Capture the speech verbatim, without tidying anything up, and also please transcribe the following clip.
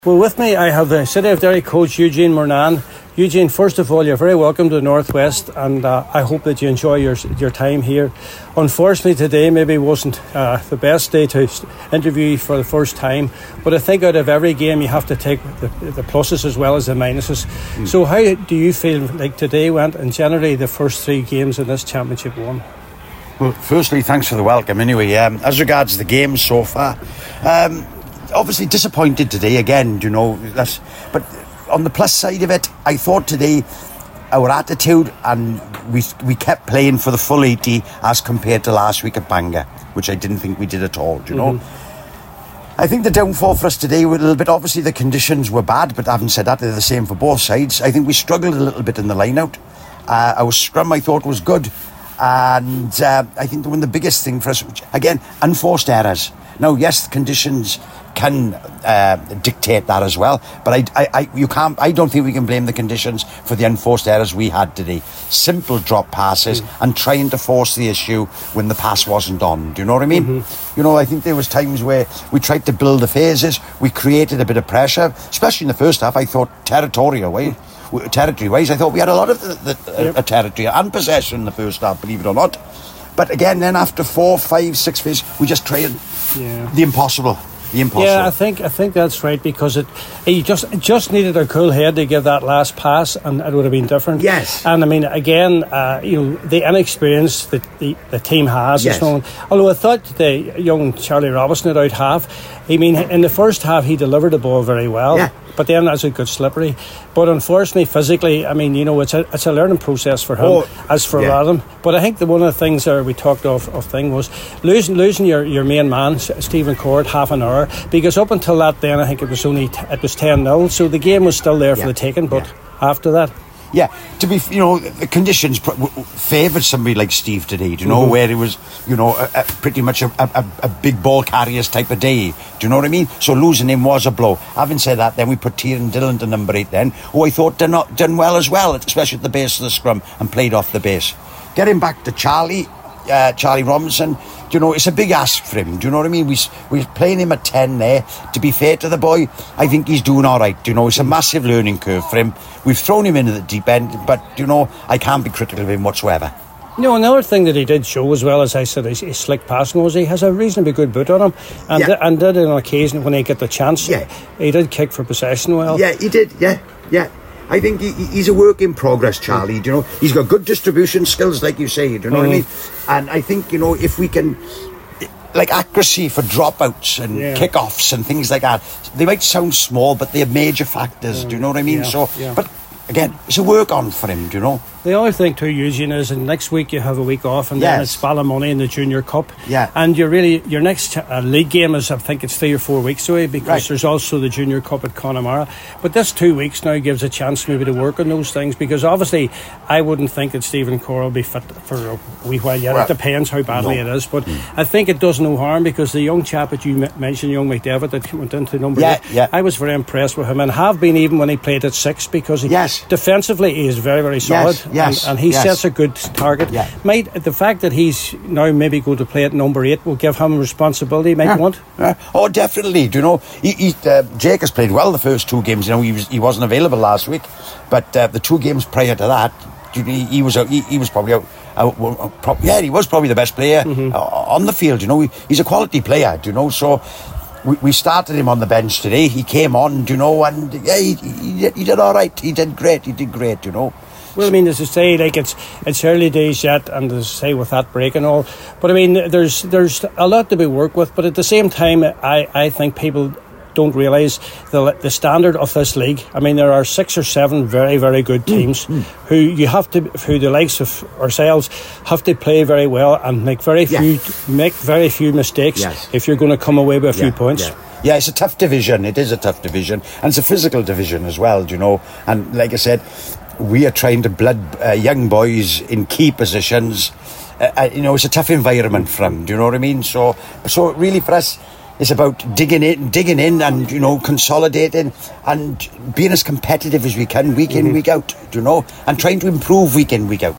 Well, with me I have the City of Derry coach Eugene Murnane. Eugene, first of all, you're very welcome to the Northwest, and uh, I hope that you enjoy your your time here. Unfortunately, today maybe wasn't uh, the best day to interview you for the first time, but I think out of every game you have to take the, the pluses as well as the minuses. Mm. So how do you feel like today went, and generally the first three games in this championship won? Well, firstly, thanks for the welcome anyway. Um, as regards the games so far, um, obviously disappointed today again, you know, that's, but on the plus side of it, I thought today our attitude, and we we kept playing for the full eighty as compared to last week at Bangor, which I didn't think we did at all, you know. Mm-hmm. I think the downfall for us today was a little bit, obviously the conditions were bad, but having said that, they're the same for both sides. I think we struggled a little bit in the line-out. Uh, our scrum, I thought, was good. And uh, I think one of the biggest thing for us, again, unforced errors. Now, yes, conditions can uh, dictate that as well, but I, I, I, you can't. I don't think we can blame the conditions for the unforced errors we had today. Simple drop passes mm. and trying to force the issue when the pass wasn't on. Do you know what I mean? Mm-hmm. You know, I think there was times where we tried to build the phases. We created a bit of pressure, especially in the first half. I thought territorial way. Territory-wise, I thought we had a lot of the, the yep. uh, territory and possession in the first half, believe it or not. But again, then after four, five, six phases, we just tried yeah. the impossible. The impossible. Yeah, I think I think that's right, because it he just just needed a cool head to give that last pass, and it would have been different. Yes. And I mean, again, uh, you know, the inexperience that the, the team has. Yes. So, although I thought the young Charlie Robinson at out half, I mean, in the first half he delivered the ball very well. Yeah. But then that's a good slippery. But unfortunately, physically, I mean, you know, it's a it's a learning process for him, oh, as for yeah. Adam. But I think that one of the things there we talked of, of thing was losing losing your, your main man, Stephen Cord, half an hour, because up until that then I think it was only t- it was ten nil, so the game was still there yeah. for the taking. But yeah. after that. Yeah, to be, you know, the conditions pr- w- favoured somebody like Steve today, do you know, mm-hmm. where it was, you know, a, a, pretty much a, a, a big ball carriers type of day, do you know what I mean? So losing him was a blow. Having said that, then we put Tiernan Dillon to number eight then, who I thought done, not, done well as well, especially at the base of the scrum, and played off the base. Getting back to Charlie, uh, Charlie Robinson, you know, it's a big ask for him. Do you know what I mean? We, we're playing him at ten there. To be fair to the boy, I think he's doing all right. You know, it's a massive learning curve for him. We've thrown him into the deep end, but, you know, I can't be critical of him whatsoever. You know, another thing that he did show as well, as I said, his, his slick passing was he has a reasonably good boot on him, and, yeah. th- and did on occasion when he get the chance, yeah. he did kick for possession well. Yeah, he did, yeah, yeah. I think he, he's a work in progress, Charlie. Do you know, he's got good distribution skills, like you say. Do you know mm. what I mean? And I think, you know, if we can, like accuracy for dropouts and yeah. kickoffs and things like that, they might sound small, but they're major factors. Mm. Do you know what I mean? Yeah. So, yeah. but again, it's a work on for him. Do you know? The other thing too, Eugene, is and next week you have a week off, and yes. then it's Ballymoney in the Junior Cup. Yeah. And you're really your next uh, league game is, I think it's three or four weeks away, because right. there's also the Junior Cup at Connemara. But this two weeks now gives a chance maybe to work on those things, because obviously I wouldn't think that Stephen Core will be fit for a wee while yet. Well, it depends how badly no. it is, but mm. I think it does no harm, because the young chap that you m- mentioned, young McDevitt, that went into number yeah, eight, yeah. I was very impressed with him, and have been even when he played at six, because he, yes. defensively he is very very solid. Yes, yes, and, and he yes. sets a good target. Yeah. Might the fact that he's now maybe going to play at number eight will give him responsibility. He might yeah. want. Yeah. Oh, definitely. Do you know? He, he, uh, Jake has played well the first two games. You know, he was he wasn't available last week, but uh, the two games prior to that, he, he was he, he was probably out. Uh, well, pro- yeah, he was probably the best player mm-hmm. uh, on the field. You know, he, he's a quality player. Do you know? So. We, we started him on the bench today. He came on, do you know, and yeah, he, he, he did all right. He did great. He did great, you know. Well, I mean, as I say, like it's it's early days yet, and as I say, with that break and all. But I mean, there's there's a lot to be worked with. But at the same time, I, I think people don't realise the the standard of this league. I mean, there are six or seven very very good teams mm, mm. who you have to, who the likes of ourselves have to play very well and make very few yes. make very few mistakes yes. if you're going to come away with a yeah, few points. Yeah. Yeah, it's a tough division. It is a tough division, and it's a physical division as well. Do you know? And like I said, we are trying to blood uh, young boys in key positions. Uh, uh, you know, it's a tough environment for them. Do you know what I mean? So, so really for us, it's about digging in, digging in, and you know, consolidating and being as competitive as we can week in, mm-hmm. week out. Do you know, and trying to improve week in, week out.